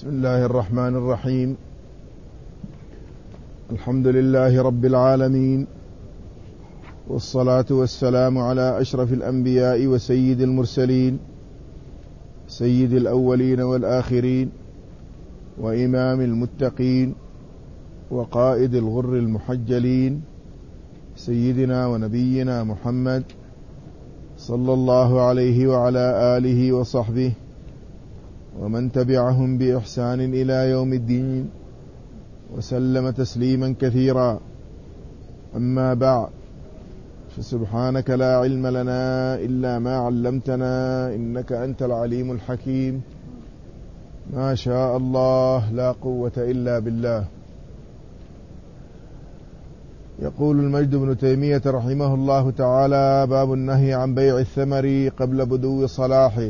بسم الله الرحمن الرحيم. الحمد لله رب العالمين، والصلاة والسلام على أشرف الأنبياء وسيد المرسلين، سيد الأولين والآخرين، وإمام المتقين، وقائد الغر المحجلين، سيدنا ونبينا محمد صلى الله عليه وعلى آله وصحبه ومن تبعهم بإحسان إلى يوم الدين، وسلم تسليما كثيرا. أما بعد، فسبحانك لا علم لنا إلا ما علمتنا إنك أنت العليم الحكيم. ما شاء الله لا قوة إلا بالله. يقول المجد بن تيمية رحمه الله تعالى: باب النهي عن بيع الثمر قبل بدو صلاحه.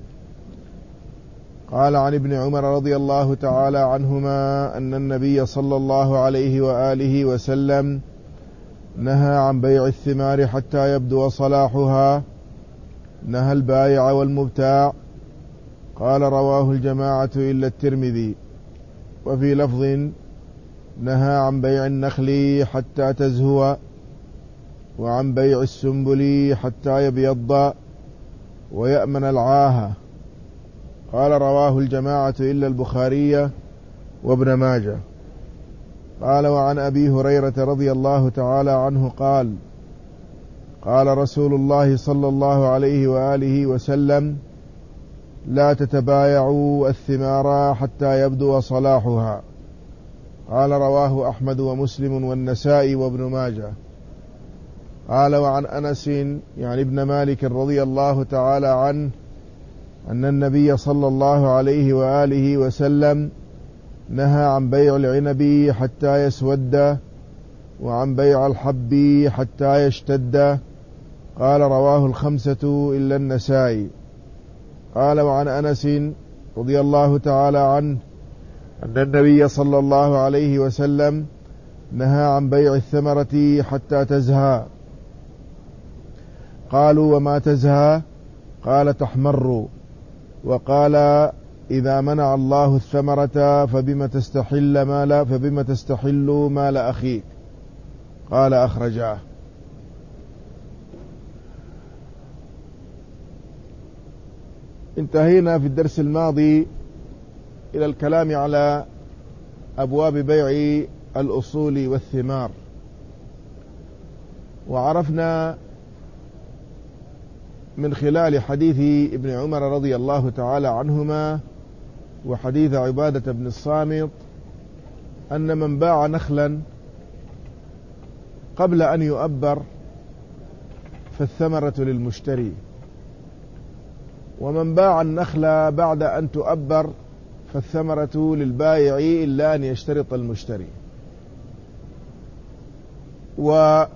قال عن ابن عمر رضي الله تعالى عنهما أن النبي صلى الله عليه وآله وسلم نهى عن بيع الثمار حتى يبدو صلاحها، نهى البائع والمبتاع. قال: رواه الجماعة إلا الترمذي. وفي لفظ: نهى عن بيع النخل حتى تزهو، وعن بيع السنبل حتى يبيض ويأمن العاهة. قال: رواه الجماعة إلا البخاري وابن ماجه. قال: وعن أبي هريرة رضي الله تعالى عنه قال: قال رسول الله صلى الله عليه وآله وسلم: لا تتبايعوا الثمار حتى يبدو صلاحها. قال: رواه أحمد ومسلم والنسائي وابن ماجه. قال: وعن أنس يعني ابن مالك رضي الله تعالى عنه أن النبي صلى الله عليه وآله وسلم نهى عن بيع العنب حتى يسود، وعن بيع الحب حتى يشتد. قال: رواه الخمسة إلا النسائي. قال: وعن أنس رضي الله تعالى عنه أن النبي صلى الله عليه وسلم نهى عن بيع الثمرة حتى تزهى. قالوا: وما تزهى؟ قال: تحمر. وقال: إذا منع الله الثمرة فبما تستحل مال أخيك. قال: أخرجاه. انتهينا في الدرس الماضي إلى الكلام على أبواب بيع الأصول والثمار، وعرفنا من خلال حديث ابن عمر رضي الله تعالى عنهما وحديث عبادة بن الصامت أن من باع نخلا قبل أن يؤبر فالثمرة للمشتري، ومن باع النخل بعد أن تؤبر فالثمرة للبائع إلا أن يشترط المشتري. وهذا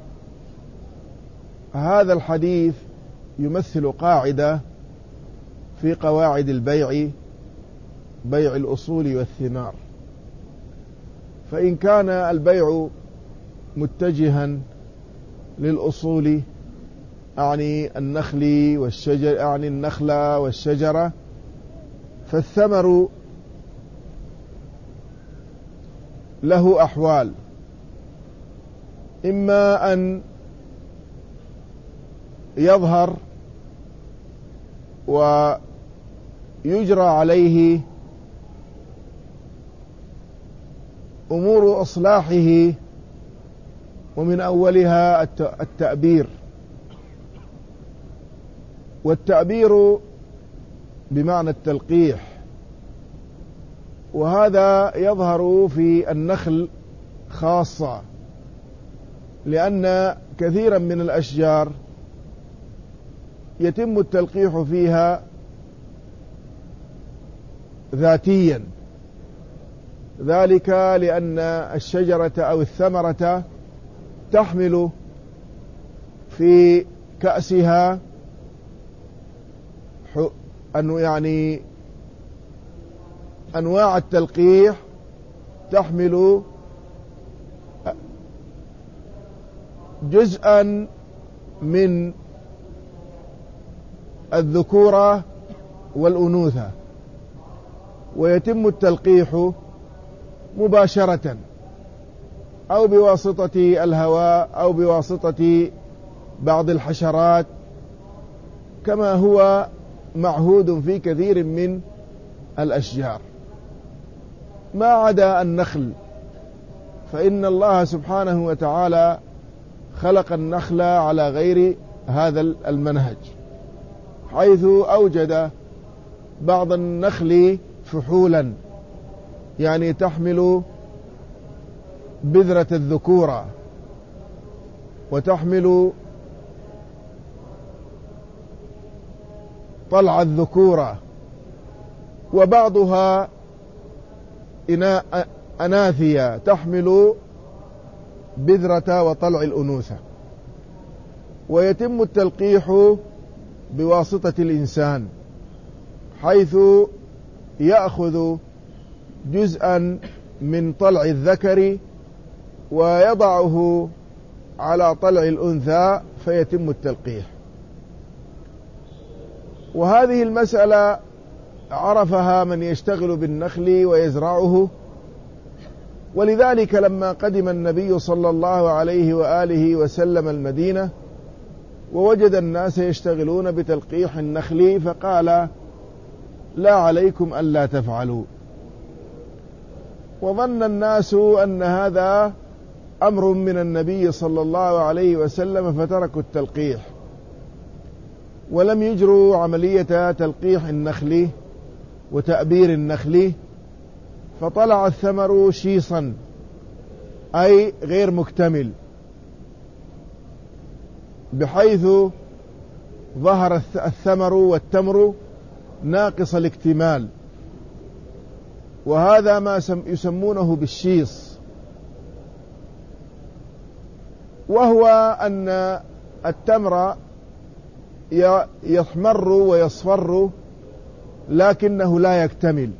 الحديث يمثل قاعدة في قواعد البيع، بيع الأصول والثمار. فإن كان البيع متجها للأصول، أعني النخل والشجر، أعني النخل والشجرة، فالثمر له أحوال: إما أن يظهر ويجرى عليه أمور إصلاحه، ومن أولها التأبير. والتأبير بمعنى التلقيح، وهذا يظهر في النخل خاصة، لأن كثيرا من الأشجار يتم التلقيح فيها ذاتيا، ذلك لأن الشجرة أو الثمرة تحمل في كأسها يعني أنواع التلقيح، تحمل جزءا من الذكورة والأنوثة، ويتم التلقيح مباشرة أو بواسطة الهواء أو بواسطة بعض الحشرات كما هو معهود في كثير من الأشجار، ما عدا النخل، فإن الله سبحانه وتعالى خلق النخل على غير هذا المنهج، حيث أوجد بعض النخل فحولا، يعني تحمل بذرة الذكورة وتحمل طلع الذكورة، وبعضها أناثية تحمل بذرة وطلع الأنوثة. ويتم التلقيح بواسطة الإنسان، حيث يأخذ جزءا من طلع الذكر ويضعه على طلع الأنثى فيتم التلقيح. وهذه المسألة عرفها من يشتغل بالنخل ويزرعه، ولذلك لما قدم النبي صلى الله عليه وآله وسلم المدينة ووجد الناس يشتغلون بتلقيح النخل فقال: لا عليكم ألا تفعلوا. وظن الناس أن هذا أمر من النبي صلى الله عليه وسلم فتركوا التلقيح ولم يجروا عملية تلقيح النخل وتأبير النخل، فطلع الثمر شيصا أي غير مكتمل، بحيث ظهر الثمر والتمر ناقص الاكتمال، وهذا ما يسمونه بالشيص، وهو أن التمر يحمر ويصفر لكنه لا يكتمل.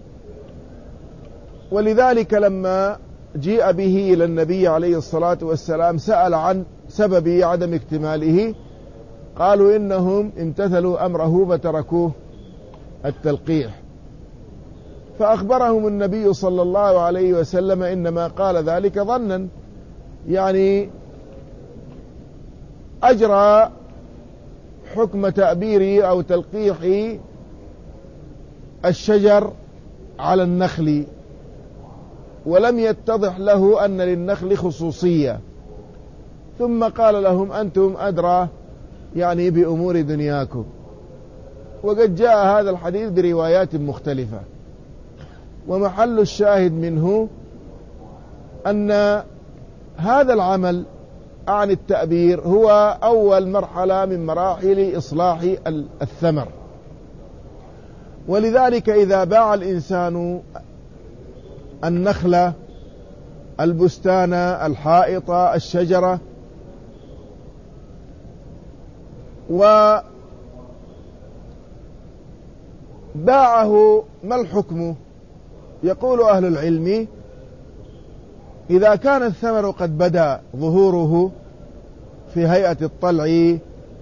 ولذلك لما جيء به إلى النبي عليه الصلاة والسلام سأل عن سبب عدم اكتماله، قالوا إنهم امتثلوا أمره فتركوه التلقيح، فأخبرهم النبي صلى الله عليه وسلم إنما قال ذلك ظنا، يعني أجرى حكم تأبير أو تلقيح الشجر على النخل، ولم يتضح له أن للنخل خصوصية، ثم قال لهم: أنتم أدرى يعني بأمور دنياكم. وقد جاء هذا الحديث بروايات مختلفة، ومحل الشاهد منه أن هذا العمل عن التأبير هو أول مرحلة من مراحل إصلاح الثمر. ولذلك إذا باع الإنسان النخلة، البستان، الحائطة، الشجرة، وباعه، ما الحكم؟ يقول أهل العلم: إذا كان الثمر قد بدأ ظهوره في هيئة الطلع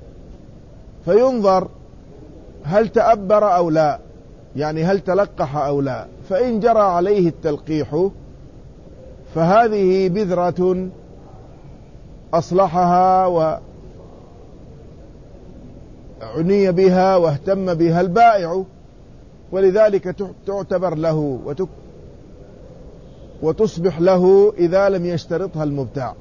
فينظر هل تأبر أو لا، يعني هل تلقح أو لا، فإن جرى عليه التلقيح فهذه بذرة أصلحها وعني بها واهتم بها البائع، ولذلك تعتبر له وتصبح له إذا لم يشترطها المبتاع،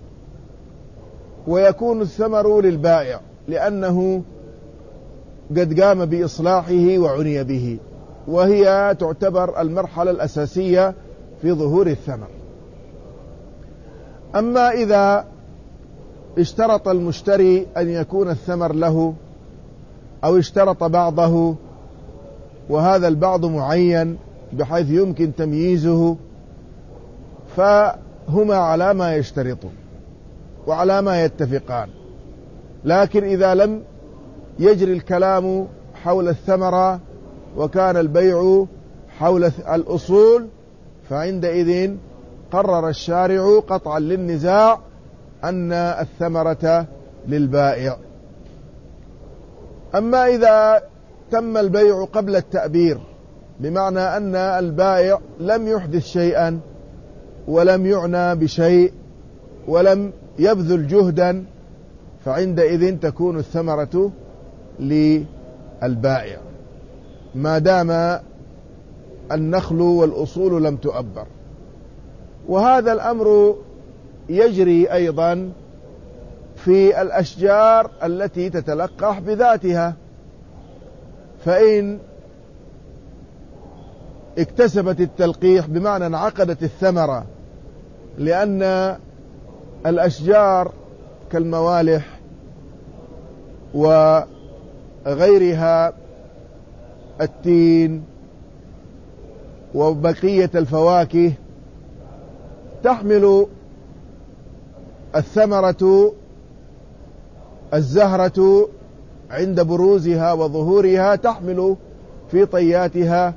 ويكون الثمر للبائع لأنه قد قام بإصلاحه وعني به، وهي تعتبر المرحلة الأساسية في ظهور الثمر. أما إذا اشترط المشتري أن يكون الثمر له أو اشترط بعضه، وهذا البعض معين بحيث يمكن تمييزه، فهما على ما يشترطون وعلى ما يتفقان. لكن إذا لم يجري الكلام حول الثمرة وكان البيع حول الأصول، فعندئذ قرر الشارع قطعا للنزاع أن الثمرة للبائع. أما إذا تم البيع قبل التأبير بمعنى أن البائع لم يحدث شيئا ولم يعنى بشيء ولم يبذل جهدا، فعندئذ تكون الثمرة للبائع ما دام النخل والأصول لم تؤبر. وهذا الأمر يجري أيضا في الأشجار التي تتلقح بذاتها، فإن اكتسبت التلقيح بمعنى انعقدت الثمرة، لأن الأشجار كالموالح وغيرها التين وبقية الفواكه تحمل الثمرة الزهرة عند بروزها وظهورها تحمل في طياتها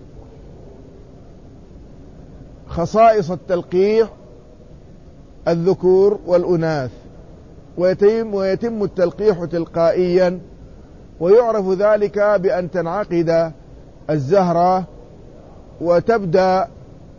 خصائص التلقيح الذكور والأناث، ويتم التلقيح تلقائيا، ويعرف ذلك بأن تنعقد الزهرة وتبدأ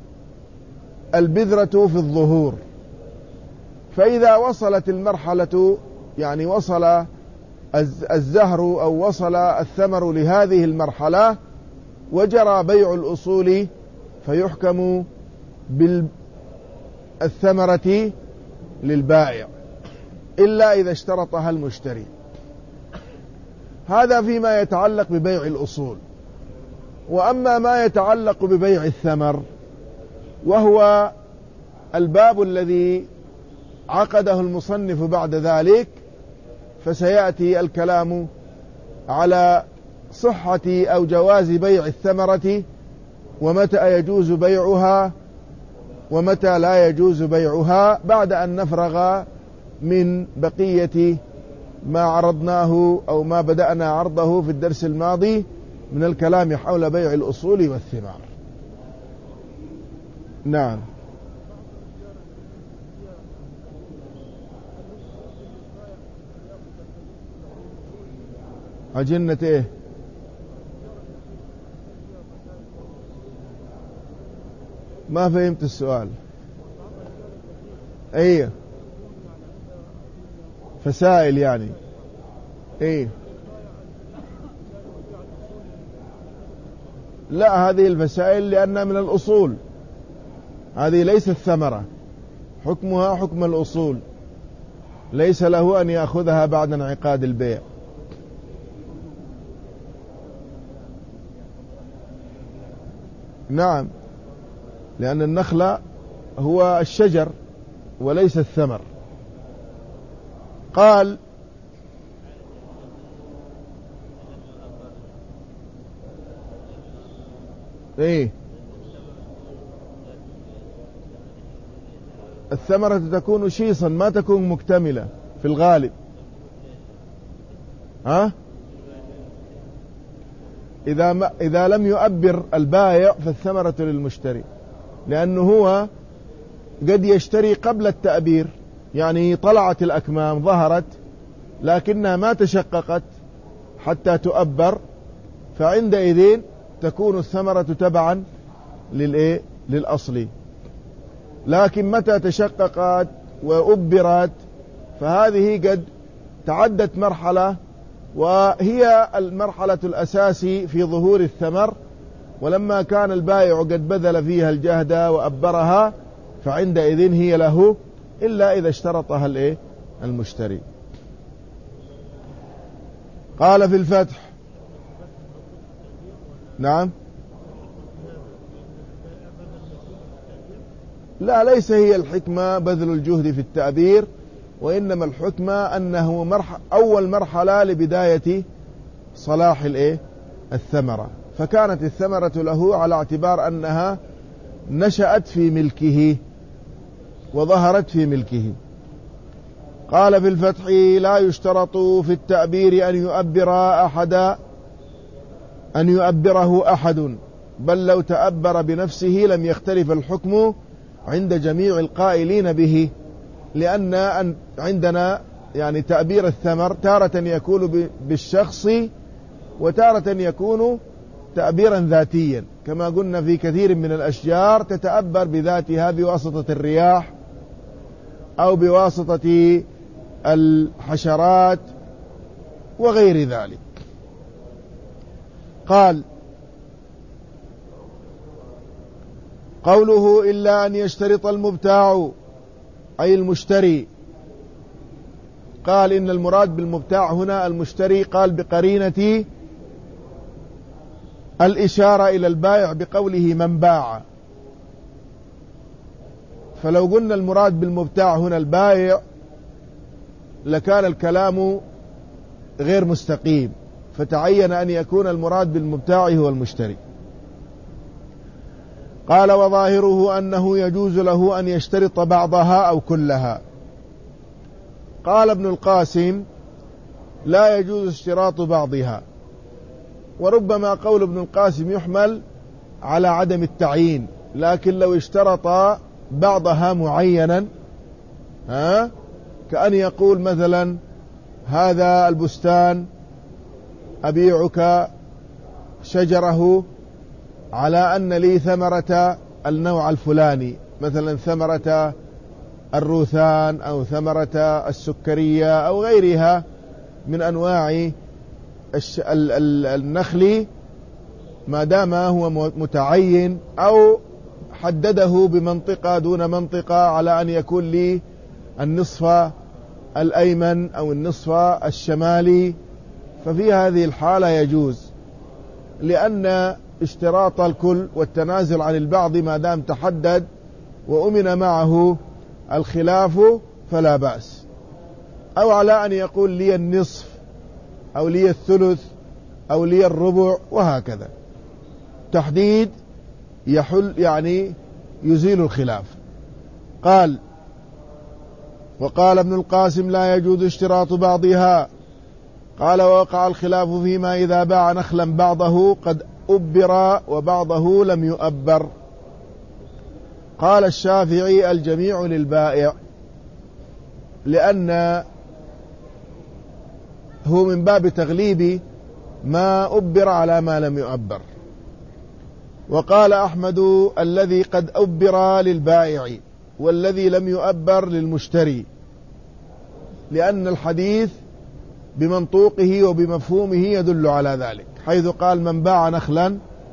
البذرة في الظهور. فإذا وصلت المرحلة، يعني وصل الزهر أو وصل الثمر لهذه المرحلة، وجرى بيع الأصول، فيحكم بالثمرة للبائع إلا إذا اشترطها المشتري. هذا فيما يتعلق ببيع الأصول. وأما ما يتعلق ببيع الثمر، وهو الباب الذي عقده المصنف بعد ذلك، فسيأتي الكلام على صحة أو جواز بيع الثمرة، ومتى يجوز بيعها ومتى لا يجوز بيعها، بعد أن نفرغ من بقية ما عرضناه أو ما بدأنا عرضه في الدرس الماضي من الكلام حول بيع الأصول والثمار. نعم. أجنة إيه؟ ما فهمت السؤال. ايه فسائل يعني. ايه لا، هذه الفسائل لأنها من الأصول، هذه ليست ثمرة، حكمها حكم الأصول، ليس له أن يأخذها بعد انعقاد البيع. نعم، لأن النخل هو الشجر وليس الثمر. قال ايه الثمرة تكون شيصا، ما تكون مكتملة في الغالب. إذا لم يؤبر البائع فالثمرة للمشتري، لأنه هو قد يشتري قبل التأبير، يعني طلعت الأكمام ظهرت لكنها ما تشققت حتى تؤبر، فعندئذ تكون الثمرة تبعا للأصل. لكن متى تشققت وأبرت فهذه قد تعدت مرحلة، وهي المرحلة الأساسي في ظهور الثمر، ولما كان البائع قد بذل فيها الجهد وأبرها فعندئذ هي له، إلا إذا اشترطها المشتري. قال في الفتح. نعم. لا، ليس هي الحكمة بذل الجهد في التأبير، وإنما الحكمة أنه أول مرحلة لبداية صلاح الثمرة، فكانت الثمرة له على اعتبار أنها نشأت في ملكه وظهرت في ملكه. قال في الفتح: لا يشترط في التأبير أن يؤبره أحد، بل لو تأبر بنفسه لم يختلف الحكم عند جميع القائلين به، لأن عندنا يعني تأبير الثمر تارة يكون بالشخص وتارة يكون تأبيرا ذاتيا، كما قلنا في كثير من الأشجار تتأبر بذاتها بواسطة الرياح أو بواسطة الحشرات وغير ذلك. قال: قوله إلا أن يشترط المبتاع أي المشتري. قال إن المراد بالمبتاع هنا المشتري، قال بقرينة الإشارة إلى البائع بقوله من باع. فلو قلنا المراد بالمبتاع هنا البائع لكان الكلام غير مستقيم، فتعين أن يكون المراد بالمبتاع هو المشتري. قال: وظاهره أنه يجوز له أن يشترط بعضها أو كلها. قال ابن القاسم: لا يجوز اشتراط بعضها. وربما قول ابن القاسم يحمل على عدم التعيين، لكن لو اشترط بعضها معينا كأن يقول مثلا: هذا البستان أبيعك شجره على أن لي ثمرة النوع الفلاني، مثلا ثمرة الروثان أو ثمرة السكرية أو غيرها من أنواع النخل، ما دام هو متعين أو حدده بمنطقة دون منطقة على أن يكون لي النصف الأيمن أو النصف الشمالي، ففي هذه الحالة يجوز، لأن اشتراط الكل والتنازل عن البعض ما دام تحدد وأمن معه الخلاف فلا بأس. أو على أن يقول لي النصف أو لي الثلث أو لي الربع وهكذا، تحديد يحل يعني يزيل الخلاف. قال: وقال ابن القاسم: لا يجوز اشتراط بعضها. قال: ووقع الخلاف فيما إذا باع نخلا بعضه قد أبر وبعضه لم يؤبر. قال الشافعي: الجميع للبائع، لأن هو من باب تغليب ما أبر على ما لم يؤبر. وقال أحمد: الذي قد أبر للبائع والذي لم يؤبر للمشتري، لأن الحديث بمنطوقه وبمفهومه يدل على ذلك، حيث قال: من باع نخلا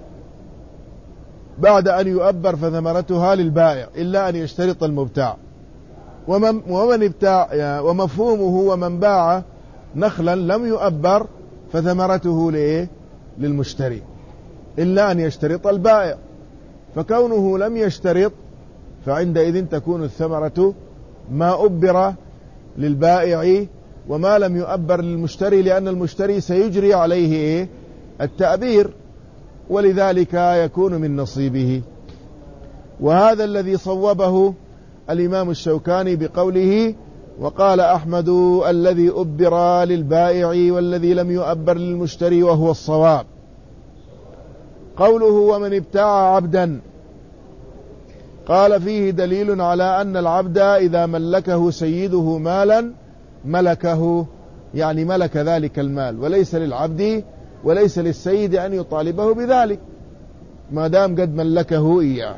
بعد أن يؤبر فثمرتها للبائع إلا أن يشترط المبتاع. ومن ابتاع ومفهومه: ومن باع نخلا لم يؤبر فثمرته للمشتري إلا أن يشترط البائع. فكونه لم يشترط فعندئذ تكون الثمرة ما أبر للبائع وما لم يؤبر للمشتري، لأن المشتري سيجري عليه التأبير، ولذلك يكون من نصيبه. وهذا الذي صوبه الإمام الشوكاني بقوله: وقال أحمد: الذي أبر للبائع والذي لم يؤبر للمشتري، وهو الصواب. قوله: ومن ابتاع عبدا، قال: فيه دليل على أن العبد إذا ملكه سيده مالا ملكه، يعني ملك ذلك المال، وليس للعبد وليس للسيد أن يطالبه بذلك ما دام قد ملكه إياه.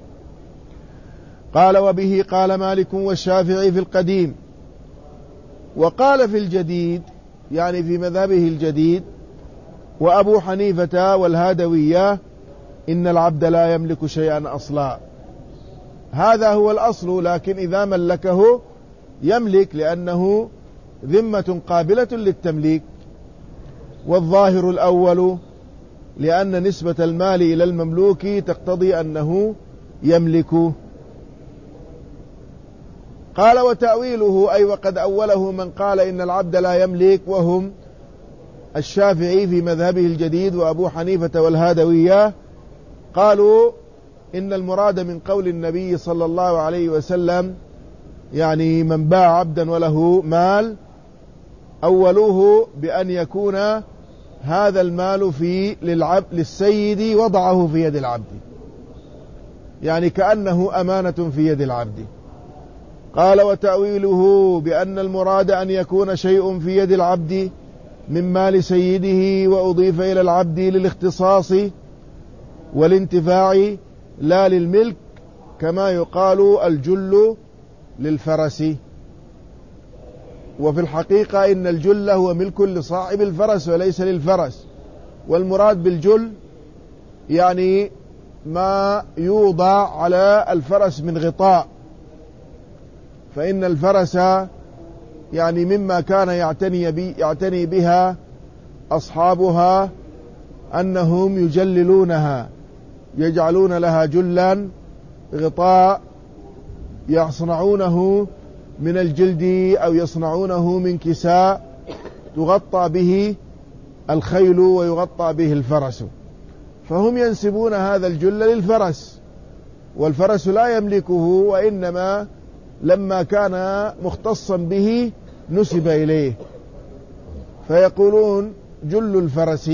قال: وبه قال مالك والشافعي في القديم. وقال في الجديد، يعني في مذهبه الجديد، وأبو حنيفة والهادوية: إن العبد لا يملك شيئا أصلا. هذا هو الأصل، لكن إذا ملكه يملك لأنه ذمة قابلة للتمليك. والظاهر الأول، لأن نسبة المال إلى المملوك تقتضي أنه يملك. قال: وتأويله أي وقد أوله من قال إن العبد لا يملك، وهم الشافعي في مذهبه الجديد وأبو حنيفة والهادوية، قالوا إن المراد من قول النبي صلى الله عليه وسلم يعني من باع عبدا وله مال، أولوه بأن يكون هذا المال للسيد وضعه في يد العبد، يعني كأنه أمانة في يد العبد. قال: وتأويله بأن المراد أن يكون شيء في يد العبد من مال سيده وأضيف إلى العبد للاختصاص والانتفاع لا للملك، كما يقال الجل للفرس. وفي الحقيقة إن الجل هو ملك لصاحب الفرس وليس للفرس، والمراد بالجل يعني ما يوضع على الفرس من غطاء، فإن الفرس يعني مما كان يعتني بها أصحابها أنهم يجللونها، يجعلون لها جلا غطاء يصنعونه من الجلد أو يصنعونه من كساء تغطى به الخيل ويغطى به الفرس، فهم ينسبون هذا الجل للفرس، والفرس لا يملكه، وإنما لما كان مختصا به نسب إليه، فيقولون جل الفرس.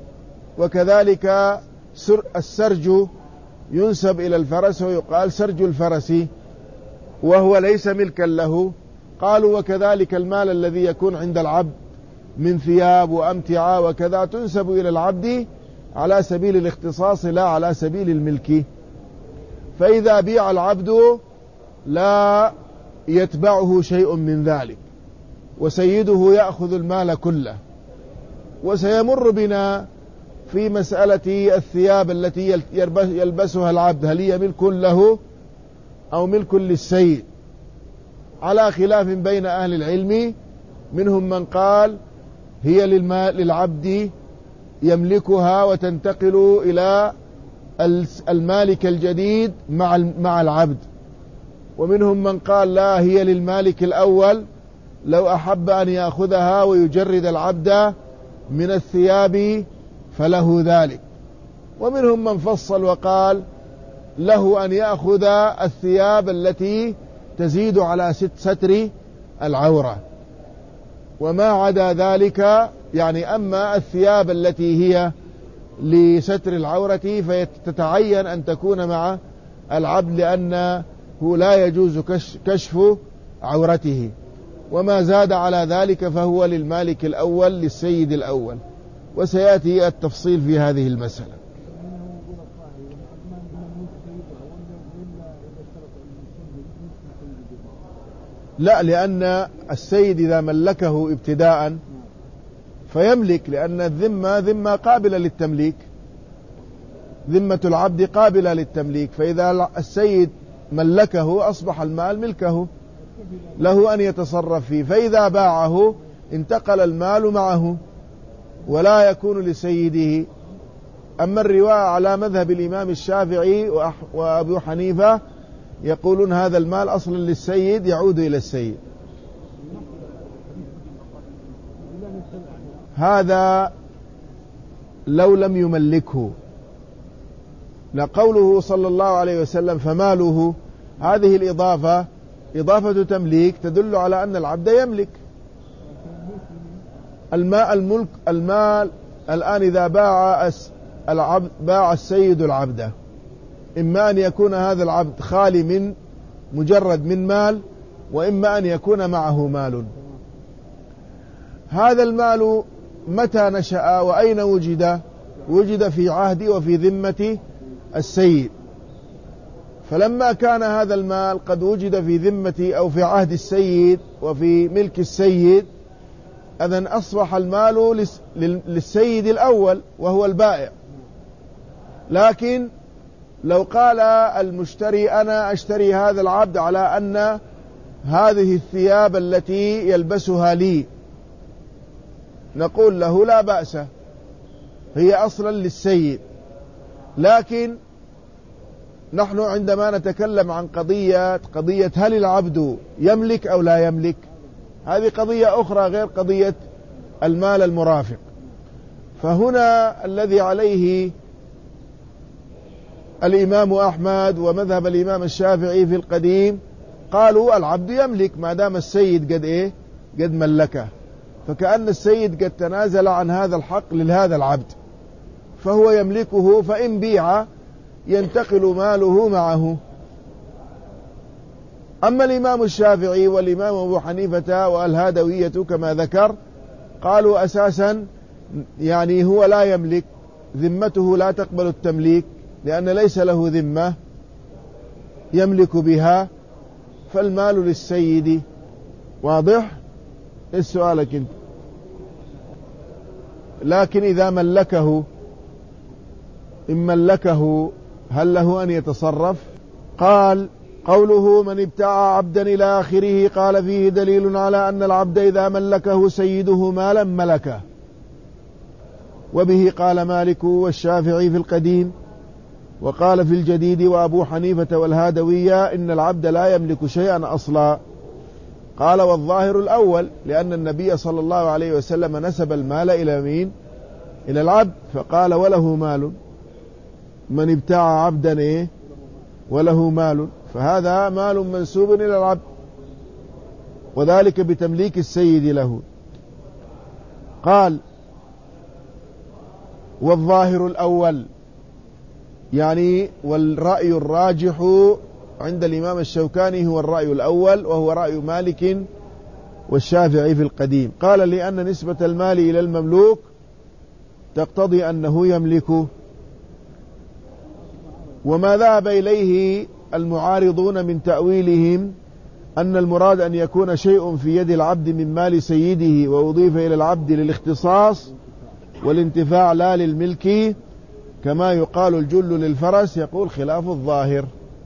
وكذلك السرج ينسب إلى الفرس ويقال سرج الفرس، وهو ليس ملكا له. قالوا وكذلك المال الذي يكون عند العبد من ثياب وأمتعة وكذا تنسب إلى العبد على سبيل الاختصاص لا على سبيل الملك، فإذا بيع العبد لا يتبعه شيء من ذلك، وسيده يأخذ المال كله. وسيمر بنا في مسألة الثياب التي يلبسها العبد، هل هي ملك له أو ملك للسيد، على خلاف بين أهل العلم، منهم من قال هي للعبد يملكها وتنتقل إلى المالك الجديد مع العبد، ومنهم من قال لا، هي للمالك الأول لو أحب أن يأخذها ويجرد العبد من الثياب فله ذلك، ومنهم من فصل وقال له أن يأخذ الثياب التي تزيد على ستر العورة، وما عدا ذلك يعني أما الثياب التي هي لستر العورة فتتعين أن تكون مع العبد، لأنه لا يجوز كشف عورته، وما زاد على ذلك فهو للمالك الأول للسيد الأول، وسيأتي التفصيل في هذه المسألة. لا، لأن السيد إذا ملكه ابتداء فيملك، لأن الذمة ذمة قابلة للتمليك، ذمة العبد قابلة للتمليك، فإذا السيد ملكه أصبح المال ملكه له أن يتصرف فيه، فإذا باعه انتقل المال معه ولا يكون لسيده. أما الرواية على مذهب الإمام الشافعي وأبو حنيفة يقولون هذا المال أصلا للسيد يعود إلى السيد. هذا لو لم يملكه، لقوله صلى الله عليه وسلم فماله، هذه الإضافة إضافة تمليك تدل على أن العبد يملك المال. الآن إذا باع السيد العبد، إما أن يكون هذا العبد خالي من مجرد من مال، وإما أن يكون معه مال. هذا المال متى نشأ وأين وجد في عهد وفي ذمة السيد، فلما كان هذا المال قد وجد في ذمة أو في عهد السيد وفي ملك السيد، إذن أصبح المال للسيد الأول وهو البائع. لكن لو قال المشتري أنا أشتري هذا العبد على أن هذه الثياب التي يلبسها لي، نقول له لا بأس، هي أصلا للسيد، لكن نحن عندما نتكلم عن قضية هل العبد يملك أو لا يملك، هذه قضية أخرى غير قضية المال المرافق. فهنا الذي عليه الإمام أحمد ومذهب الإمام الشافعي في القديم قالوا العبد يملك ما دام السيد قد ملكه، فكأن السيد قد تنازل عن هذا الحق لهذا العبد، فهو يملكه، فإن بيع ينتقل ماله معه. أما الإمام الشافعي والإمام أبو حنيفة والهادوية كما ذكر قالوا أساسا يعني هو لا يملك، ذمته لا تقبل التمليك لأن ليس له ذمة يملك بها، فالمال للسيد. واضح؟ إيش سؤالك انت؟ لكن إذا ملكه، إن ملكه هل له أن يتصرف؟ قال قوله من ابتاع عبدا إلى آخره قال فيه دليل على أن العبد إذا ملكه سيده مالا ملكه، وبه قال مالك والشافعي في القديم، وقال في الجديد وأبو حنيفة والهادوية إن العبد لا يملك شيئا أصلا. قال والظاهر الأول، لأن النبي صلى الله عليه وسلم نسب المال إلى مين؟ إلى العبد، فقال وله مال، من ابتاع عبدا إيه؟ وله مال، فهذا مال منسوب إلى العبد، وذلك بتمليك السيد له. قال والظاهر الأول، يعني والرأي الراجح عند الإمام الشوكاني هو الرأي الأول، وهو رأي مالك والشافعي في القديم. قال لأن نسبة المال إلى المملوك تقتضي أنه يملكه. وما ذهب إليه المعارضون من تأويلهم أن المراد أن يكون شيء في يد العبد من مال سيده وأضيف إلى العبد للاختصاص والانتفاع لا للملك، كما يقال الجل للفرس، يقول خلاف الظاهر.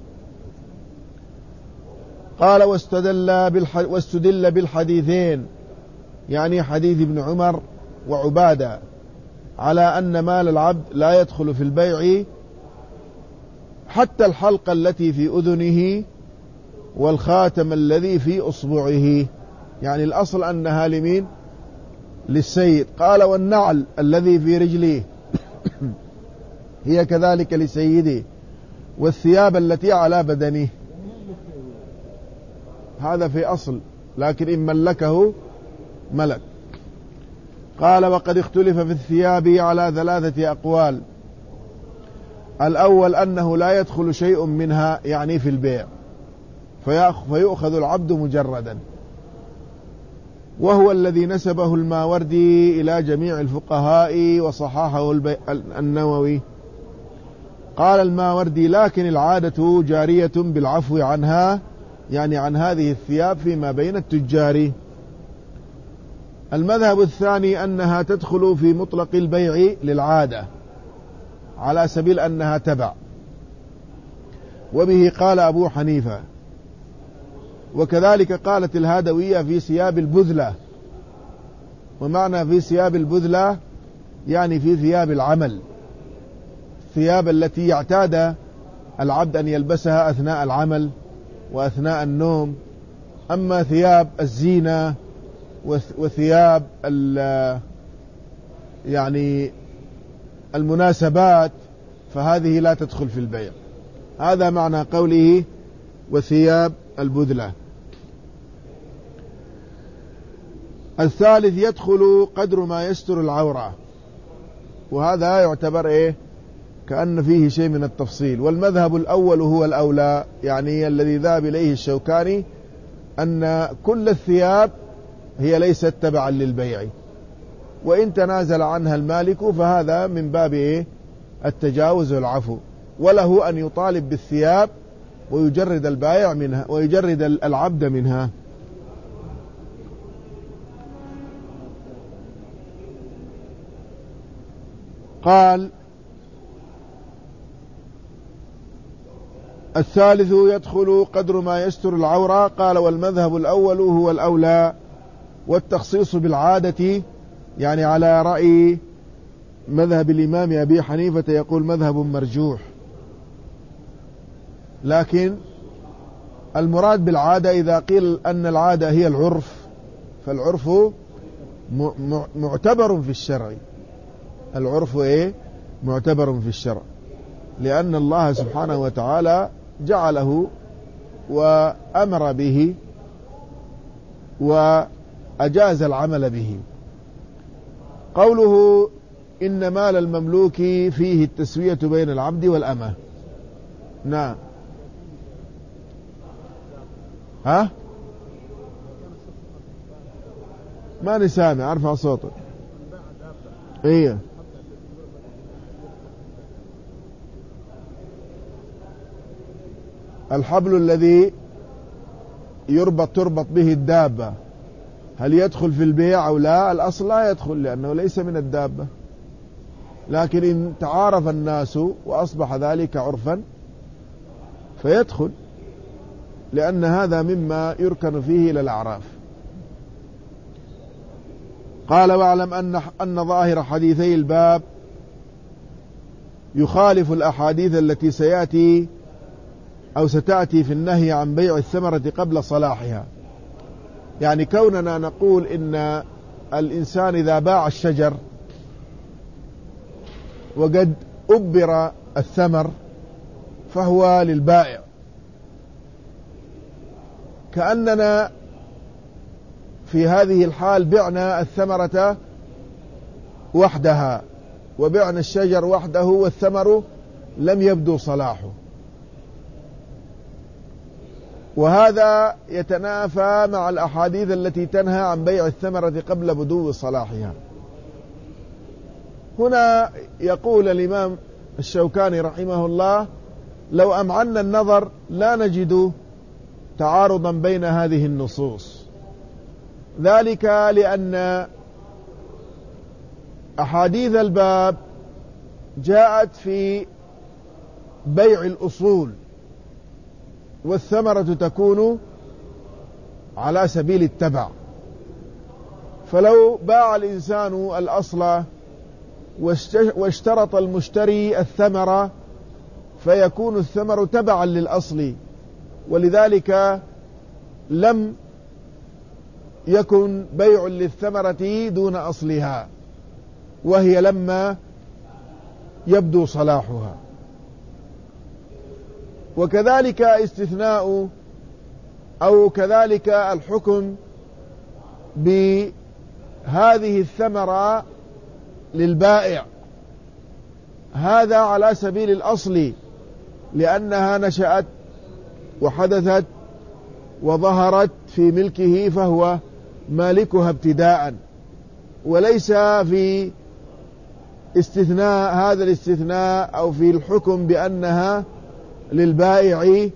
قال واستدل بالحديثين، يعني حديث ابن عمر وعبادة، على أن مال العبد لا يدخل في البيع حتى الحلقة التي في أذنه والخاتم الذي في أصبعه، يعني الأصل أنها لمين؟ للسيد. قال والنعل الذي في رجله هي كذلك لسيده، والثياب التي على بدنه، هذا في أصل، لكن إن ملكه ملك. قال وقد اختلف في الثياب على 3 أقوال. الأول أنه لا يدخل شيء منها، يعني في البيع، فيؤخذ العبد مجردا، وهو الذي نسبه الماوردي إلى جميع الفقهاء وصححه النووي. قال الماوردي لكن العادة جارية بالعفو عنها، يعني عن هذه الثياب فيما بين التجار. المذهب الثاني أنها تدخل في مطلق البيع للعادة على سبيل أنها تبع، وبه قال أبو حنيفة، وكذلك قالت الهادوية في ثياب البذلة. ومعنى في ثياب البذلة يعني في ثياب العمل، الثياب التي يعتاد العبد أن يلبسها أثناء العمل وأثناء النوم. أما ثياب الزينة وثياب يعني المناسبات فهذه لا تدخل في البيع. هذا معنى قوله وثياب البذلة. الثالث يدخل قدر ما يستر العورة، وهذا يعتبر إيه؟ كأن فيه شيء من التفصيل. والمذهب الأول هو الأولى، يعني الذي ذهب إليه الشوكاني أن كل الثياب هي ليست تبعا للبيع، وإن تنازل عنها المالك فهذا من باب إيه؟ التجاوز والعفو، وله أن يطالب بالثياب ويجرد البائع منها ويجرد العبد منها. قال الثالث يدخل قدر ما يستر العورة. قال والمذهب الأول هو الأولى، والتخصيص بالعادة يعني على رأي مذهب الإمام أبي حنيفة يقول مذهب مرجوح، لكن المراد بالعادة إذا قيل أن العادة هي العرف، فالعرف معتبر في الشرع. العرف إيه؟ معتبر في الشرع، لأن الله سبحانه وتعالى جعله وأمر به وأجاز العمل به. قوله إن مال المملوك فيه التسوية بين العبد والأمة. نعم. ما نسامع، ارفع صوتك. ايه الحبل الذي تربط به الدابة هل يدخل في البيع أو لا؟ الأصل لا يدخل لأنه ليس من الدابة، لكن إن تعارف الناس وأصبح ذلك عرفا فيدخل، لأن هذا مما يركن فيه إلى الأعراف. قال واعلم أن ظاهر حديثي الباب يخالف الأحاديث التي ستأتي في النهي عن بيع الثمرة قبل صلاحها. يعني كوننا نقول إن الإنسان إذا باع الشجر وقد أبر الثمر فهو للبائع، كأننا في هذه الحال بعنا الثمرة وحدها وبعنا الشجر وحده والثمر لم يبدو صلاحه، وهذا يتنافى مع الأحاديث التي تنهى عن بيع الثمرة قبل بدو صلاحها. هنا يقول الإمام الشوكاني رحمه الله: لو أمعنا النظر لا نجد تعارضا بين هذه النصوص، ذلك لأن أحاديث الباب جاءت في بيع الأصول، والثمرة تكون على سبيل التبع، فلو باع الإنسان الأصل واشترط المشتري الثمرة فيكون الثمر تبعا للأصل، ولذلك لم يكن بيع للثمرة دون أصلها، وهي لما يبدو صلاحها. وكذلك استثناء أو كذلك الحكم بهذه الثمرة للبائع، هذا على سبيل الأصل، لأنها نشأت وحدثت وظهرت في ملكه فهو مالكها ابتداء، وليس في استثناء هذا الاستثناء أو في الحكم بأنها للبائع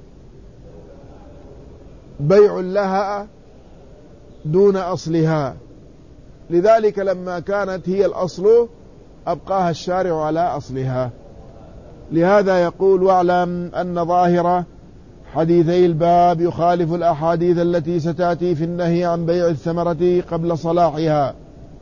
بيع لها دون أصلها. لذلك لما كانت هي الأصل أبقاها الشارع على أصلها. لهذا يقول: واعلم أن ظاهر حديثي الباب يخالف الأحاديث التي ستأتي في النهي عن بيع الثمرة قبل صلاحها،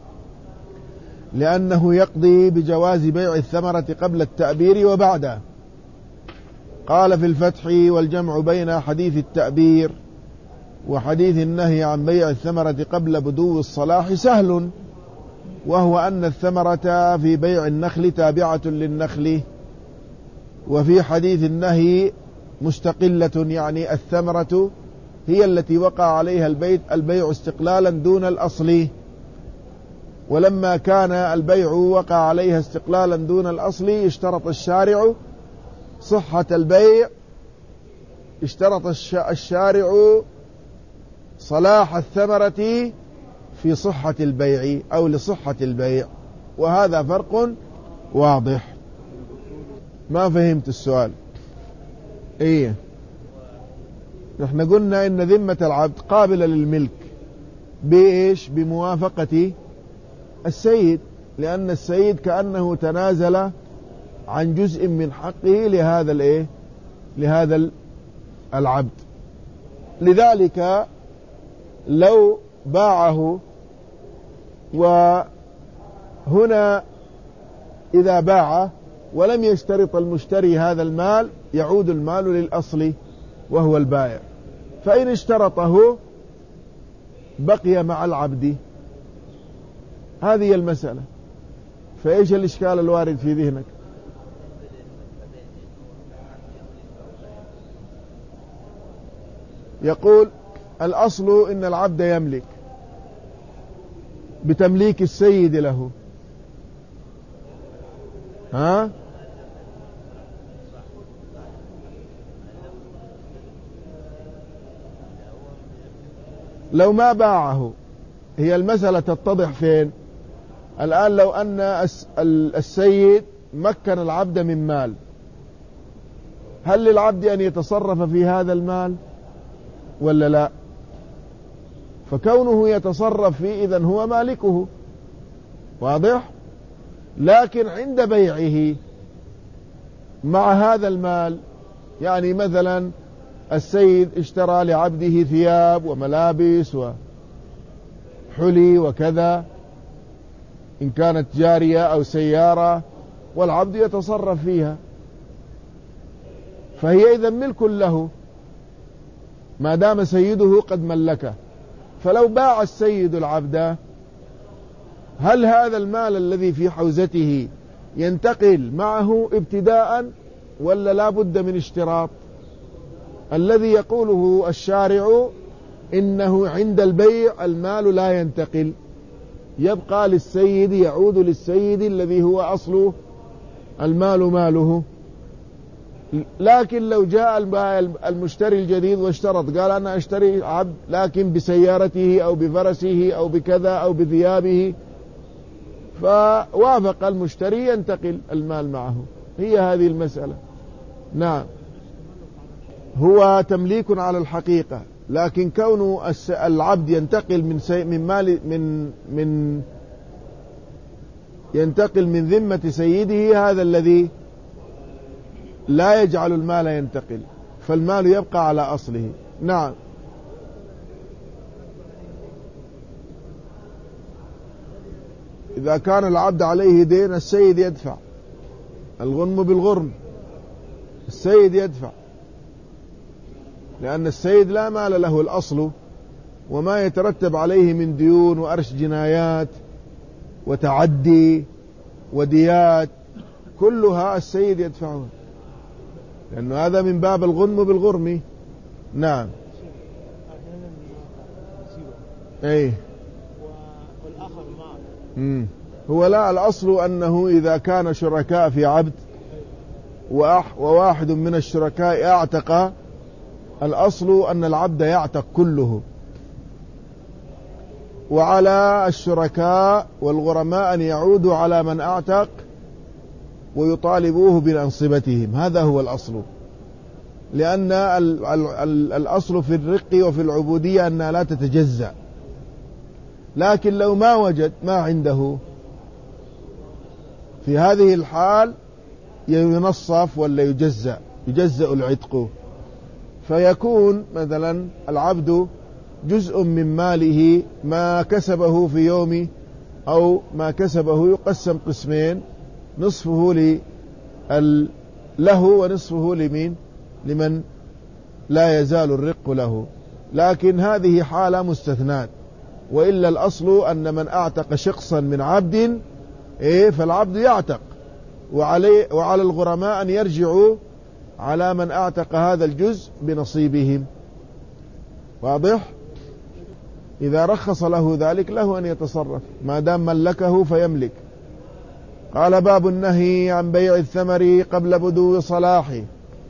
لأنه يقضي بجواز بيع الثمرة قبل التأبير وبعده. قال في الفتح: والجمع بين حديث التأبير وحديث النهي عن بيع الثمرة قبل بدو الصلاح سهل، وهو أن الثمرة في بيع النخل تابعة للنخل، وفي حديث النهي مستقلة، يعني الثمرة هي التي وقع عليها البيع استقلالا دون الأصل. ولما كان البيع وقع عليها استقلالا دون الأصل اشترط الشارع صحة البيع، اشترط الشارع صلاح الثمرة في صحة البيع أو لصحة البيع، وهذا فرق واضح. ما فهمت السؤال؟ ايه، نحن قلنا ان ذمة العبد قابلة للملك بإيش؟ بموافقة السيد، لأن السيد كأنه تنازل عن جزء من حقه لهذا العبد. لذلك لو باعه، وهنا إذا باع ولم يشترط المشتري هذا المال يعود المال للأصل وهو البائع، فإن اشترطه بقي مع العبد. هذه المسألة. فإيش الإشكال الوارد في ذهنك؟ يقول: الأصل إن العبد يملك بتمليك السيد له. لو ما باعه هي المسألة تتضح فين؟ الآن لو أن السيد مكن العبد من مال، هل للعبد أن يتصرف في هذا المال ولا لا؟ فكونه يتصرف فيه إذن هو مالكه، واضح؟ لكن عند بيعه مع هذا المال، يعني مثلا السيد اشترى لعبده ثياب وملابس وحلي وكذا إن كانت جارية أو سيارة، والعبد يتصرف فيها، فهي إذن ملك له ما دام سيده قد ملكه. فلو باع السيد العبد، هل هذا المال الذي في حوزته ينتقل معه ابتداء ولا لا بد من اشتراط؟ الذي يقوله الشارع إنه عند البيع المال لا ينتقل، يبقى للسيد، يعود للسيد الذي هو أصل المال ماله. لكن لو جاء المشتري الجديد واشترط، قال أنا أشتري عبد لكن بسيارته أو بفرسه أو بكذا أو بثيابه، فوافق المشتري، ينتقل المال معه. هي هذه المسألة. نعم، هو تمليك على الحقيقة، لكن كون العبد ينتقل ينتقل من ذمة سيده، هذا الذي لا يجعل المال ينتقل، فالمال يبقى على أصله. نعم. إذا كان العبد عليه دين السيد يدفع، الغنم بالغرم، السيد يدفع، لأن السيد لا مال له الأصل، وما يترتب عليه من ديون وأرش جنايات وتعدي وديات كلها السيد يدفعها، لأنه هذا من باب الغنم بالغرم. نعم. أي. والآخر معه. هو لا، الأصل أنه إذا كان شركاء في عبد وواحد من الشركاء اعتق، الأصل أن العبد يعتق كله، وعلى الشركاء والغرماء أن يعودوا على من اعتق ويطالبوه بأنصبتهم. هذا هو الأصل، لأن الأصل في الرق وفي العبودية أنها لا تتجزأ. لكن لو ما وجد ما عنده، في هذه الحال ينصف ولا يجزأ العتق، فيكون مثلا العبد جزء من ماله ما كسبه في يوم أو ما كسبه يقسم قسمين، نصفه له ونصفه لمن لا يزال الرق له. لكن هذه حالة مستثنات، وإلا الأصل أن من أعتق شخصا من عبد فالعبد يعتق، وعلى الغرماء أن يرجعوا على من أعتق هذا الجزء بنصيبهم. واضح؟ إذا رخص له ذلك له أن يتصرف ما دام ملكه فيملك. قال: باب النهي عن بيع الثمر قبل بدو صلاحه.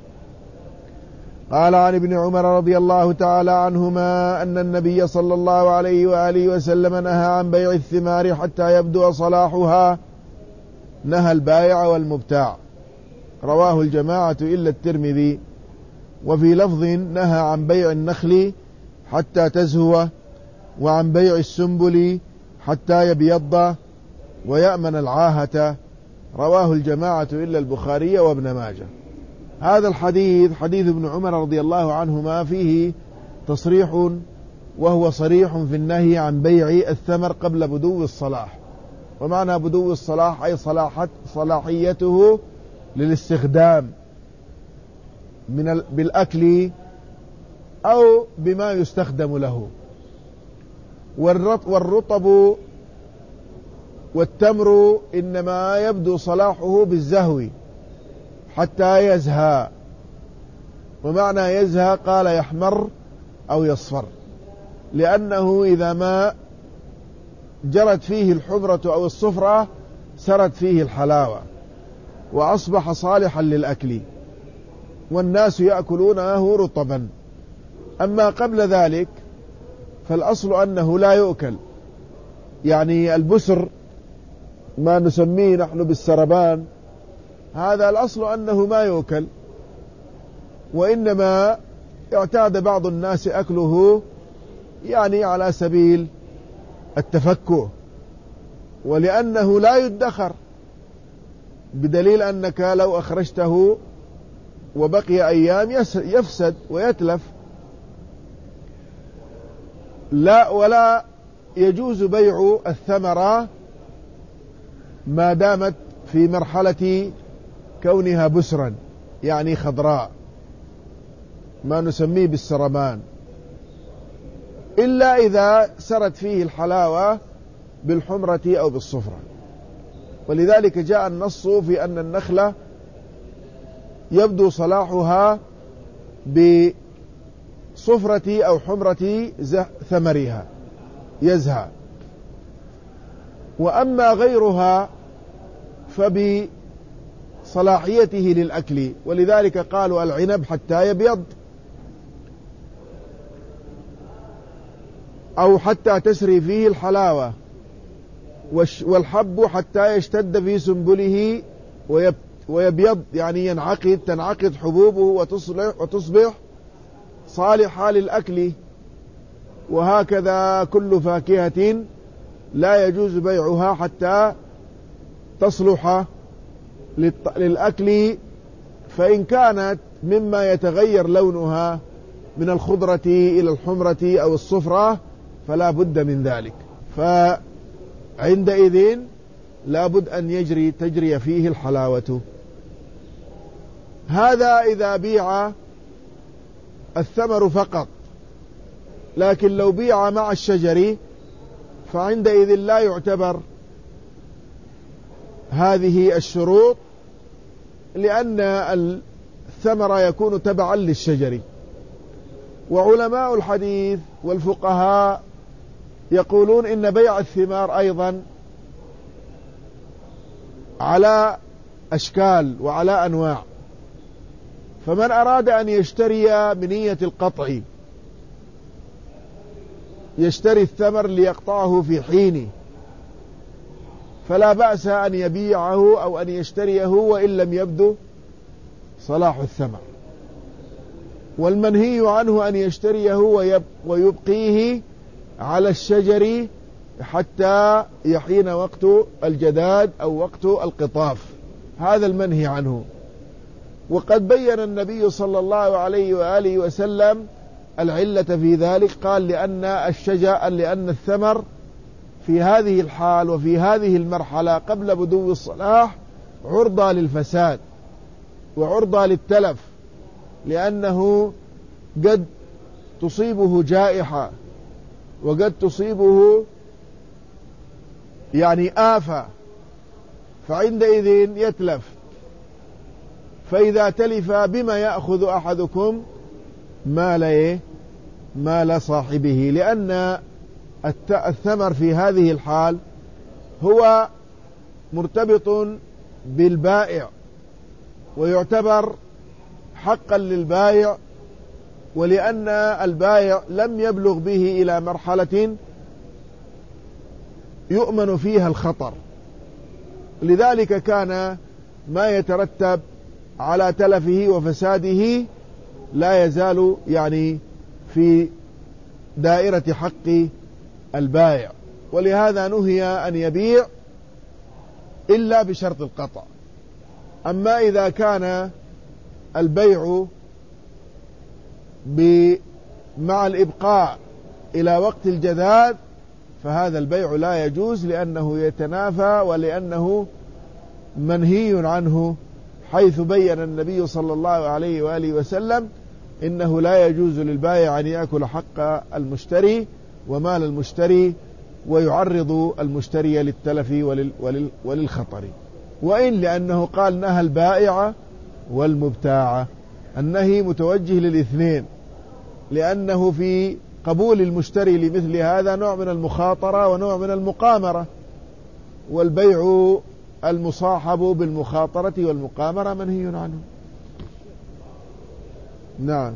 قال: عن ابن عمر رضي الله تعالى عنهما أن النبي صلى الله عليه وآله وسلم نهى عن بيع الثمار حتى يبدو صلاحها، نهى البائع والمبتاع. رواه الجماعة إلا الترمذي. وفي لفظ: نهى عن بيع النخل حتى تزهو، وعن بيع السنبل حتى يبيض ويأمن العاهة. رواه الجماعة إلا البخاري وابن ماجه. هذا الحديث حديث ابن عمر رضي الله عنهما فيه تصريح، وهو صريح في النهي عن بيع الثمر قبل بدو الصلاح. ومعنى بدو الصلاح أي صلاحيته للاستخدام بالأكل أو بما يستخدم له. والرطب والتمر إنما يبدو صلاحه بالزهو حتى يزهى. ومعنى يزهى قال يحمر أو يصفر، لأنه إذا ما جرت فيه الحمرة أو الصفرة سرت فيه الحلاوة وأصبح صالحا للأكل، والناس يأكلونه رطبا. أما قبل ذلك فالأصل أنه لا يؤكل، يعني البسر ما نسميه نحن بالسربان، هذا الأصل أنه ما يؤكل، وإنما اعتاد بعض الناس أكله يعني على سبيل التفكه، ولأنه لا يدخر، بدليل أنك لو أخرجته وبقي أيام يفسد ويتلف. لا، ولا يجوز بيع الثمرة ما دامت في مرحلة كونها بسرا، يعني خضراء، ما نسميه بالسرمان، إلا إذا سرت فيه الحلاوة بالحمرة أو بالصفرة. ولذلك جاء النص في أن النخلة يبدو صلاحها بصفرة أو حمرة ثمرها يزهى، وأما غيرها فبصلاحيته للأكل، ولذلك قالوا العنب حتى يبيض أو حتى تسري فيه الحلاوة، والحب حتى يشتد في سنبله ويبيض، يعني تنعقد حبوبه وتصبح صالحة للأكل. وهكذا كل فاكهة لا يجوز بيعها حتى تصلح للأكل، فإن كانت مما يتغير لونها من الخضرة إلى الحمرة أو الصفرة فلا بد من ذلك، فعندئذ لا بد أن تجري فيه الحلاوة. هذا إذا بيع الثمر فقط، لكن لو بيع مع الشجر فعندئذ لا يعتبر هذه الشروط، لأن الثمر يكون تبعا للشجر. وعلماء الحديث والفقهاء يقولون إن بيع الثمار أيضا على أشكال وعلى أنواع، فمن أراد أن يشتري بنية القطع يشتري الثمر ليقطعه في حينه، فلا بأس أن يبيعه أو أن يشتريه وإن لم يبدو صلاح الثمر. والمنهي عنه أن يشتريه ويبقيه على الشجر حتى يحين وقت الجداد أو وقت القطاف، هذا المنهي عنه. وقد بين النبي صلى الله عليه وآله وسلم العلة في ذلك، قال لأن الثمر في هذه الحال وفي هذه المرحلة قبل بدو الصلاح عرضة للفساد وعرضة للتلف، لأنه قد تصيبه جائحة وقد تصيبه يعني آفة، فعندئذ يتلف. فإذا تلف بما يأخذ أحدكم مال صاحبه، لأن الثمر في هذه الحال هو مرتبط بالبائع ويعتبر حقا للبائع، ولأن البائع لم يبلغ به إلى مرحلة يؤمن فيها الخطر، لذلك كان ما يترتب على تلفه وفساده لا يزال يعني في دائرة حق البائع، ولهذا نهي أن يبيع إلا بشرط القطع. أما إذا كان البيع مع الإبقاء إلى وقت الجداد فهذا البيع لا يجوز، لأنه يتنافى ولأنه منهي عنه، حيث بين النبي صلى الله عليه وآله وسلم إنه لا يجوز للبائع أن يأكل حق المشتري ومال المشتري ويعرض المشتري للتلف وللخطر. وإن لأنه قال نهى البائع والمبتاع، النهي متوجه للاثنين، لأنه في قبول المشتري لمثل هذا نوع من المخاطرة ونوع من المقامرة، والبيع المصاحب بالمخاطرة والمقامرة منهي عنه. نعم.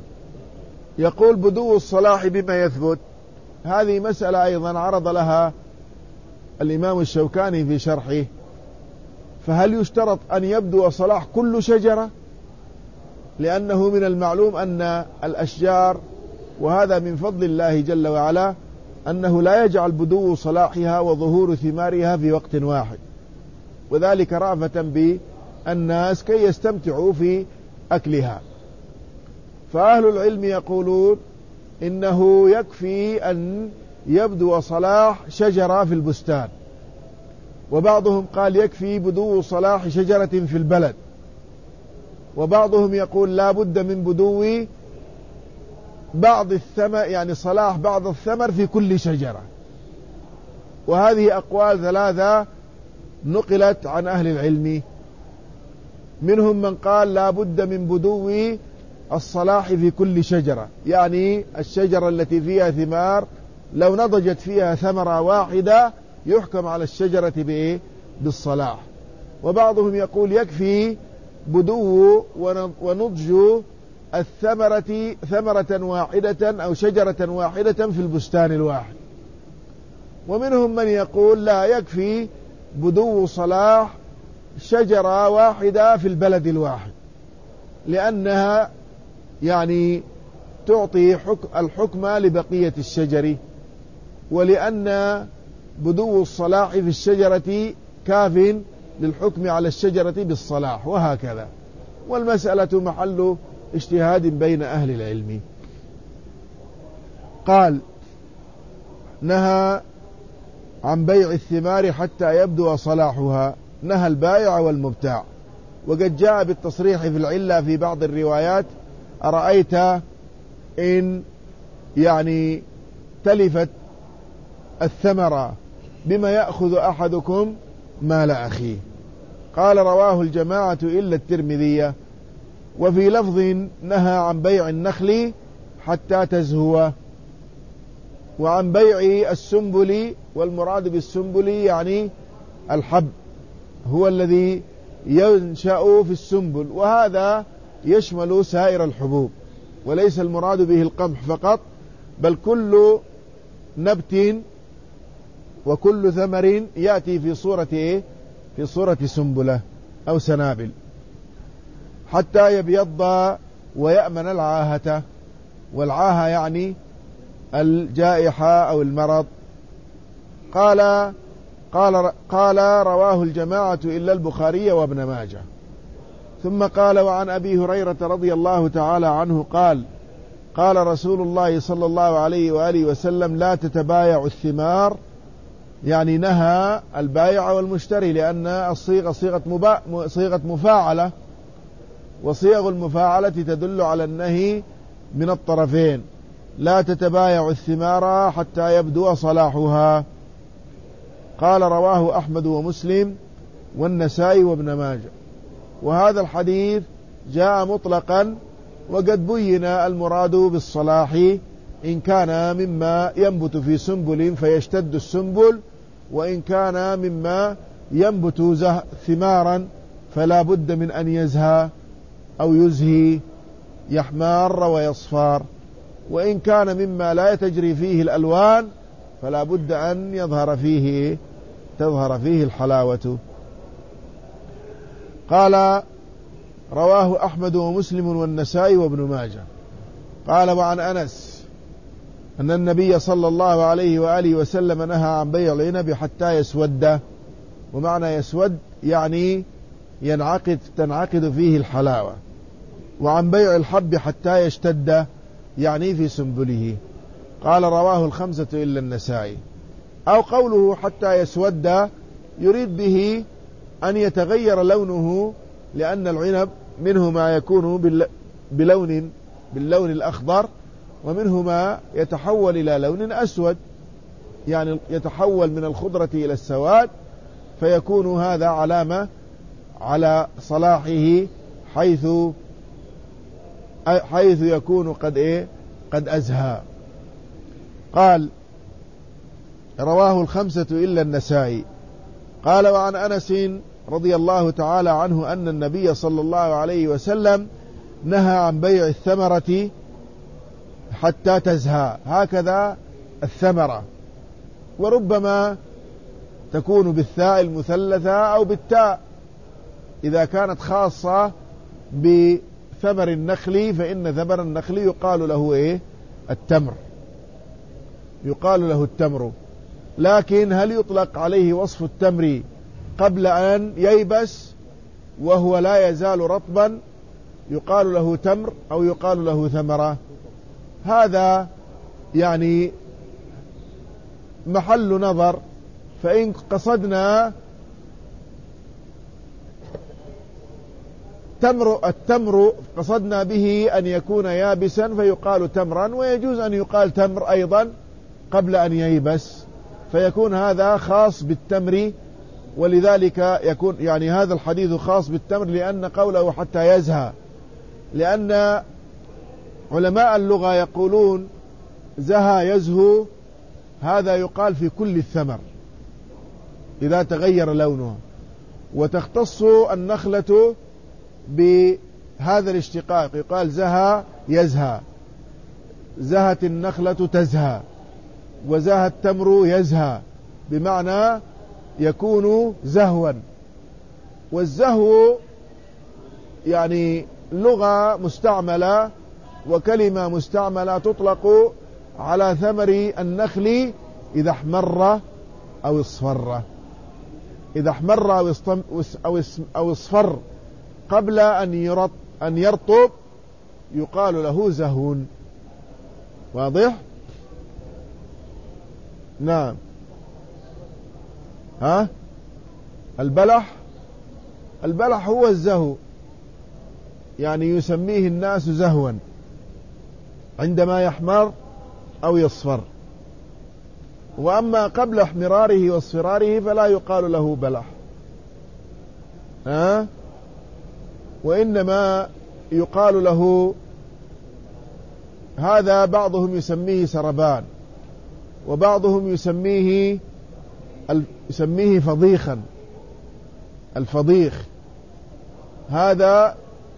يقول بدو الصلاح بما يثبت، هذه مسألة أيضا عرض لها الإمام الشوكاني في شرحه: فهل يشترط أن يبدو صلاح كل شجرة؟ لأنه من المعلوم أن الأشجار، وهذا من فضل الله جل وعلا، أنه لا يجعل بدو صلاحها وظهور ثمارها في وقت واحد، وذلك رأفة بالناس كي يستمتعوا في أكلها. فأهل العلم يقولون إنه يكفي أن يبدو صلاح شجرة في البستان، وبعضهم قال يكفي بدو صلاح شجرة في البلد، وبعضهم يقول لا بد من بدو بعض الثمر، يعني صلاح بعض الثمر في كل شجرة. وهذه أقوال ثلاثة نقلت عن أهل العلم. منهم من قال لا بد من بدو الصلاح في كل شجرة، يعني الشجرة التي فيها ثمار لو نضجت فيها ثمرة واحدة يحكم على الشجرة بالصلاح. وبعضهم يقول يكفي بدو ونضج الثمرة ثمرة واحدة أو شجرة واحدة في البستان الواحد. ومنهم من يقول لا، يكفي بدو صلاح شجرة واحدة في البلد الواحد، لأنها يعني تعطي الحكم لبقية الشجر، ولأن بدو الصلاح في الشجرة كاف للحكم على الشجرة بالصلاح، وهكذا. والمسألة محل اجتهاد بين أهل العلم. قال: نهى عن بيع الثمار حتى يبدو صلاحها، نهى البائع والمبتاع. وقد جاء بالتصريح في العلة في بعض الروايات: أرأيت إن يعني تلفت الثمرة بما يأخذ أحدكم مال أخيه. قال: رواه الجماعة إلا الترمذي. وفي لفظ: نهى عن بيع النخل حتى تزهو. وعن بيع السنبل، والمراد بالسنبل يعني الحب، هو الذي ينشأ في السنبل، وهذا يشمل سائر الحبوب، وليس المراد به القمح فقط، بل كل نبت وكل ثمر يأتي في صورة في صورة سنبلة أو سنابل، حتى يبيض ويأمن العاهة. والعاهة يعني الجائحة أو المرض. قال رواه الجماعة إلا البخاري وابن ماجه. ثم قال: وعن أبي هريرة رضي الله تعالى عنه قال: قال رسول الله صلى الله عليه وآله وسلم: لا تتبايعوا الثمار، يعني نهى البائع والمشتري، لأن الصيغة صيغة مفاعلة، وصيغ المفاعلة تدل على النهي من الطرفين. لا تتبايعوا الثمار حتى يبدو صلاحها. قال: رواه أحمد ومسلم والنسائي وابن ماجه. وهذا الحديث جاء مطلقا، وقد بين المراد بالصلاح إن كان مما ينبت في سنبل فيشتد السنبل، وإن كان مما ينبت ثمارا فلا بد من أن يزهى أو يزهي، يحمار ويصفار. وإن كان مما لا تجري فيه الألوان فلا بد أن تظهر فيه الحلاوة. قال: رواه أحمد ومسلم والنسائي وابن ماجه. قال: وعن أنس أن النبي صلى الله عليه وآله وسلم نهى عن بيع العنب حتى يسود. ومعنى يسود يعني تنعقد فيه الحلاوة. وعن بيع الحب حتى يشتد، يعني في سنبله. قال: رواه الخمسة إلا النسائي. أو قوله حتى يسود يريد به أن يتغير لونه، لأن العنب منه ما يكون باللون الأخضر، ومنه ما يتحول إلى لون أسود، يعني يتحول من الخضرة إلى السواد، فيكون هذا علامة على صلاحه، حيث يكون قد أزهى. قال: رواه الخمسة إلا النسائي. قال: وعن أنس رضي الله تعالى عنه أن النبي صلى الله عليه وسلم نهى عن بيع الثمرة حتى تزهى، هكذا الثمرة. وربما تكون بالثاء المثلثة أو بالتاء. إذا كانت خاصة بثمر النخل فإن ثمر النخل يقال له إيه؟ التمر، يقال له التمر. لكن هل يطلق عليه وصف التمر قبل أن ييبس وهو لا يزال رطبا يقال له تمر أو يقال له ثمرة؟ هذا يعني محل نظر. فإن قصدنا التمر قصدنا به أن يكون يابسا فيقال تمرا، ويجوز أن يقال تمر أيضا قبل أن ييبس، فيكون هذا خاص بالتمر. ولذلك يكون يعني هذا الحديث خاص بالتمر لأن قوله حتى يزهى، لأن علماء اللغة يقولون زهى يزهو، هذا يقال في كل الثمر إذا تغير لونه. وتختص النخلة بهذا الاشتقاق، يقال زهى يزهى، زهت النخلة تزهى، وزهى التمر يزهى، بمعنى يكون زهوا. والزهو يعني لغة مستعملة وكلمة مستعملة تطلق على ثمر النخل إذا احمر أو اصفر. إذا احمر أو اصفر قبل أن يرطب يقال له زهو. واضح؟ نعم. البلح هو الزهو، يعني يسميه الناس زهوا عندما يحمر أو يصفر. وأما قبل احمراره واصفراره فلا يقال له بلح، وإنما يقال له هذا، بعضهم يسميه سربان، وبعضهم يسميه فضيخا. الفضيخ هذا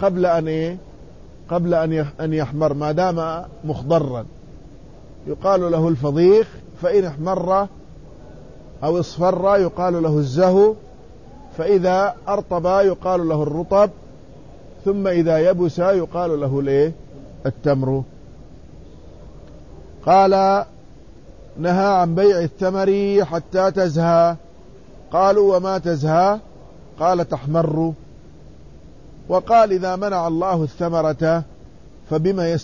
قبل أن يحمر، ما دام مخضرا يقال له الفضيخ. فإن احمر أو اصفر يقال له الزهو، فإذا أرطب يقال له الرطب، ثم إذا يبس يقال له التمر. قال نهى عن بيع الثمر حتى تزهى. قالوا وما تزهى؟ قال تحمر. وقال إذا منع الله الثمرة فبما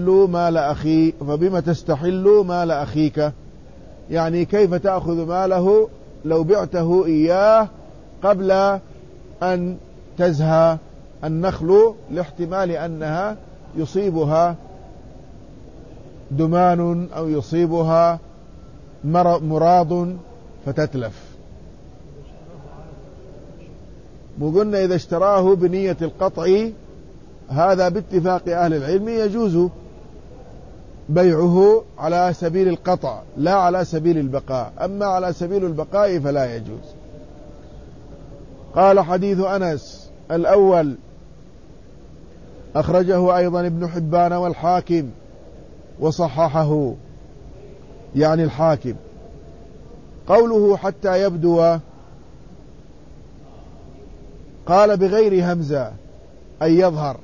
تستحل مال أخيك، يعني كيف تأخذ ماله لو بعته إياه قبل أن تزهى النخل، لاحتمال أنها يصيبها دمان أو يصيبها مراض فتتلف. وقلنا إذا اشتراه بنية القطع هذا باتفاق أهل العلم يجوز بيعه على سبيل القطع لا على سبيل البقاء، أما على سبيل البقاء فلا يجوز. قال حديث أنس الأول أخرجه أيضا ابن حبان والحاكم وصححه، يعني الحاكم. قوله حتى يبدو قال بغير همزة أي يظهر،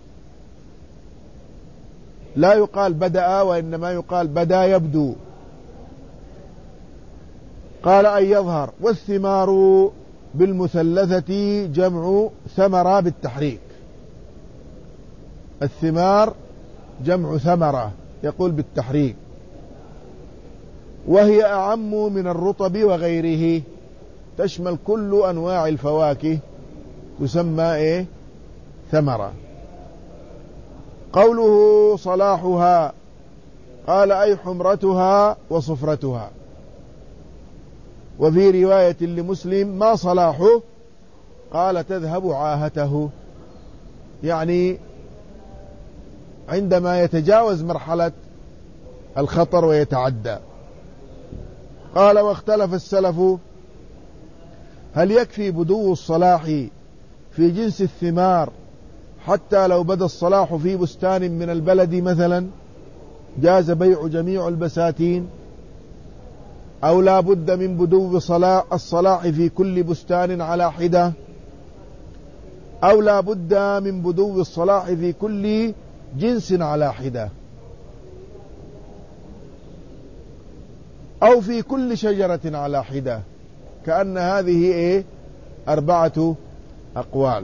لا يقال بدأ وإنما يقال بدا يبدو. قال أي يظهر. والثمار بالمثلثة جمع ثمرة بالتحريك، الثمار جمع ثمرة يقول بالتحريك، وهي أعم من الرطب وغيره، تشمل كل أنواع الفواكه تسمى ثمرة. قوله صلاحها قال أي حمرتها وصفرتها. وفي رواية لمسلم ما صلاحه قال تذهب عاهته، يعني عندما يتجاوز مرحلة الخطر ويتعدى. قال واختلف السلف هل يكفي بدو الصلاح في جنس الثمار حتى لو بدا الصلاح في بستان من البلد مثلا جاز بيع جميع البساتين، أو لا بد من بدو الصلاح في كل بستان على حدة، أو لا بد من بدو الصلاح في كل جنس على حدة، أو في كل شجرة على حدة. كأن هذه 4 أقوال.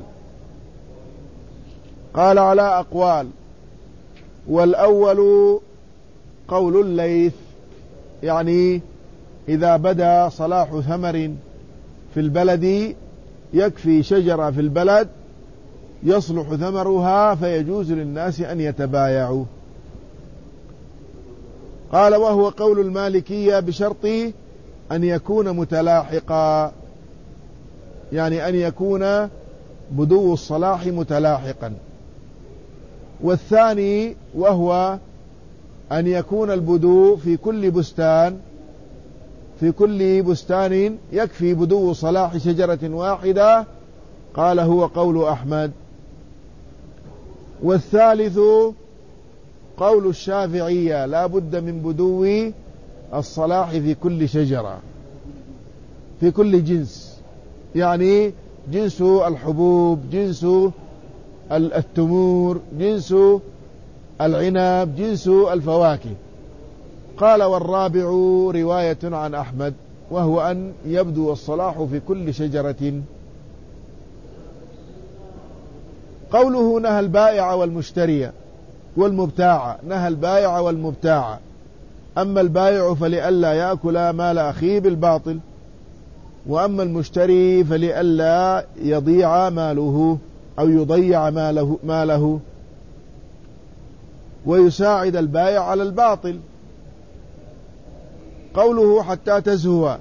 قال على أقوال. والأول قول الليث، يعني إذا بدا صلاح ثمر في البلد يكفي شجرة في البلد يصلح ثمرها فيجوز للناس أن يتبايعوا. قال وهو قول المالكية بشرط أن يكون متلاحقا، يعني أن يكون بدو الصلاح متلاحقا. والثاني وهو أن يكون البدو في كل بستان يكفي بدو صلاح شجرة واحدة. قال هو قول أحمد. والثالث قول الشافعية لا بد من بدو الصلاح في كل شجرة، في كل جنس، يعني جنس الحبوب، جنس التمور، جنس العنب، جنس الفواكه. قال والرابع رواية عن أحمد وهو أن يبدو الصلاح في كل شجرة. قوله نهى البائع والمشتري والمبتاع، نهى البائع والمبتاع. أما البائع فلئلا يأكل مال أخيه بالباطل، وأما المشتري فلئلا يضيع ماله أو يضيع ماله ويساعد البائع على الباطل. قوله حتى تزهو،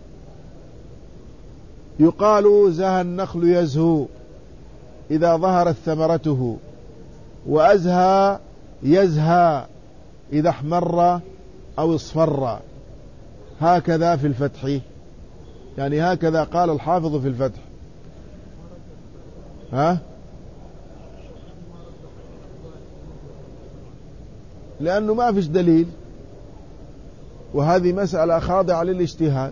يقال زهى النخل يزهو إذا ظهرت ثمرته، وأزهى يزهى إذا احمر أو اصفر. هكذا في الفتح، يعني هكذا قال الحافظ في الفتح. لأنه ما فيش دليل، وهذه مسألة خاضعة للاجتهاد.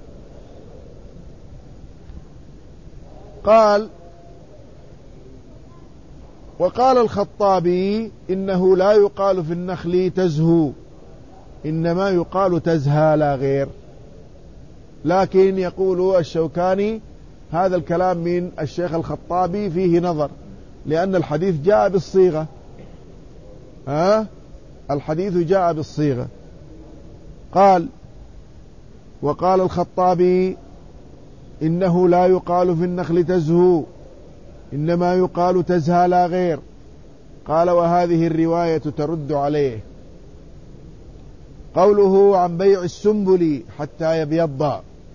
قال وقال الخطابي إنه لا يقال في النخل تزهو، إنما يقال تزهى لا غير. لكن يقول الشوكاني هذا الكلام من الشيخ الخطابي فيه نظر، لأن الحديث جاء بالصيغة، الحديث جاء بالصيغة. قال وقال الخطابي إنه لا يقال في النخل تزهو، إنما يقال تزهى لا غير. قال وهذه الرواية ترد عليه. قوله عن بيع السنبل حتى يبيض،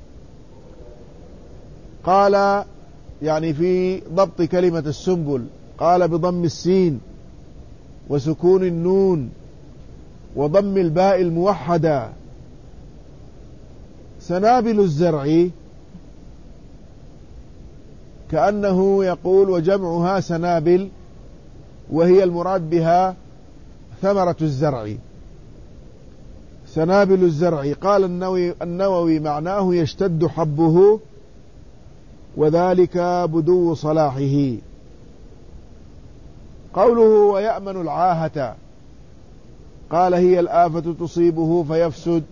قال يعني في ضبط كلمة السنبل، قال بضم السين وسكون النون وضم الباء الموحدة. سنابل الزرع كأنه يقول وجمعها سنابل، وهي المراد بها ثمرة الزرع، سنابل الزرع. قال النووي معناه يشتد حبه، وذلك بدو صلاحه. قوله ويأمن العاهة، قال هي الآفة تصيبه فيفسد،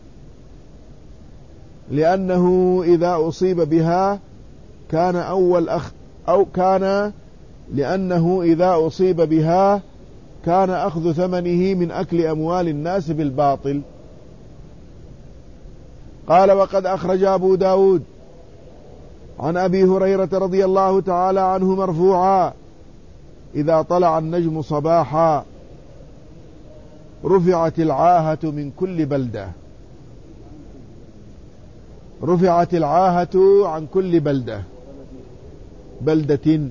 لأنه إذا أصيب بها كان لأنه إذا أصيب بها كان أخذ ثمنه من أكل أموال الناس بالباطل. قال وقد أخرج أبو داود عن أبي هريرة رضي الله تعالى عنه مرفوعا: إذا طلع النجم صباحا رفعت العاهة من كل بلدة، رفعت العاهة عن كل بلدة.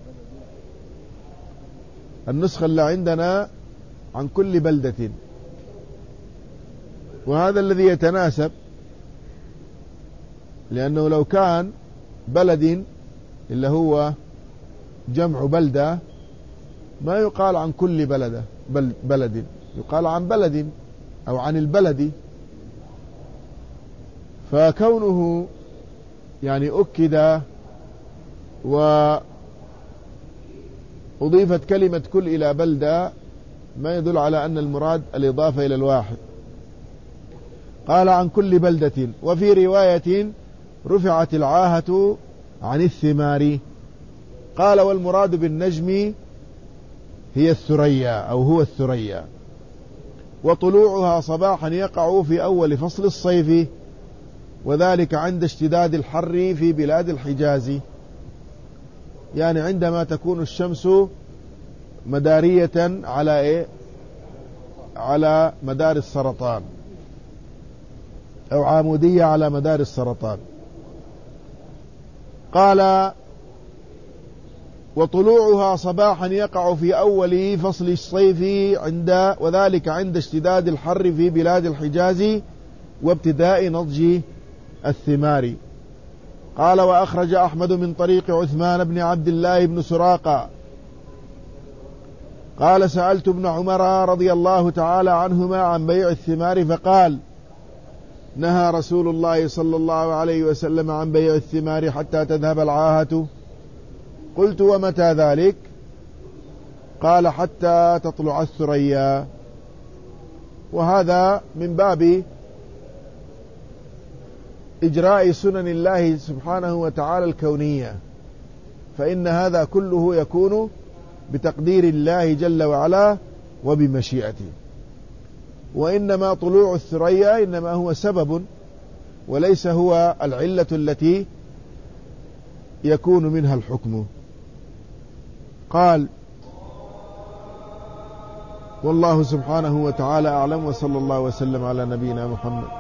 النسخة اللي عندنا عن كل بلدة، وهذا الذي يتناسب، لأنه لو كان بلد اللي هو جمع بلدة ما يقال عن كل بلد، يقال عن بلد أو عن البلد. فكونه يعني أكد وأضيفت كلمة كل إلى بلدة ما يدل على أن المراد الإضافة إلى الواحد. قال عن كل بلدة، وفي رواية رفعت العاهة عن الثمار. قال والمراد بالنجم هي الثريا أو هو الثريا، وطلوعها صباحا يقع في أول فصل الصيف، وذلك عند اشتداد الحر في بلاد الحجاز، يعني عندما تكون الشمس مدارية على على مدار السرطان، أو عامودية على مدار السرطان. قال وطلوعها صباحا يقع في أول فصل الصيف وذلك عند اشتداد الحر في بلاد الحجاز وابتداء نضج الثمار. قال وأخرج أحمد من طريق عثمان بن عبد الله بن سراقة قال سألت ابن عمر رضي الله تعالى عنهما عن بيع الثمار فقال نهى رسول الله صلى الله عليه وسلم عن بيع الثمار حتى تذهب العاهة. قلت ومتى ذلك؟ قال حتى تطلع الثريا. وهذا من باب إجراء سنن الله سبحانه وتعالى الكونية، فإن هذا كله يكون بتقدير الله جل وعلا وبمشيئته، وإنما طلوع الثريا إنما هو سبب وليس هو العلة التي يكون منها الحكم. قال والله سبحانه وتعالى أعلم، وصلى الله وسلم على نبينا محمد.